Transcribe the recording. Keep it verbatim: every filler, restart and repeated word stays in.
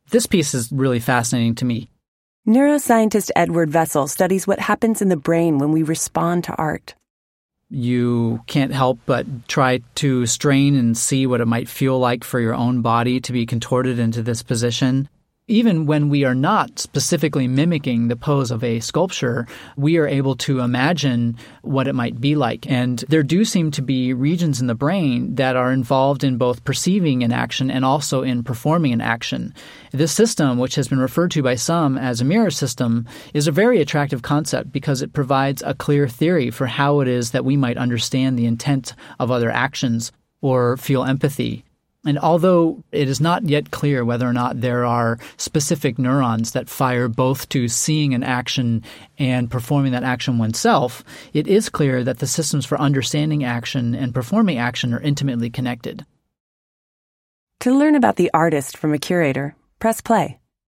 This piece is really fascinating to me. Neuroscientist Edward Vessel studies what happens in the brain when we respond to art. You can't help but try to strain and see what it might feel like for your own body to be contorted into this position. Even when we are not specifically mimicking the pose of a sculpture, we are able to imagine what it might be like. And there do seem to be regions in the brain that are involved in both perceiving an action and also in performing an action. This system, which has been referred to by some as a mirror system, is a very attractive concept because it provides a clear theory for how it is that we might understand the intent of other actions or feel empathy. And although it is not yet clear whether or not there are specific neurons that fire both to seeing an action and performing that action oneself, it is clear that the systems for understanding action and performing action are intimately connected. To learn about the artist from a curator, press play.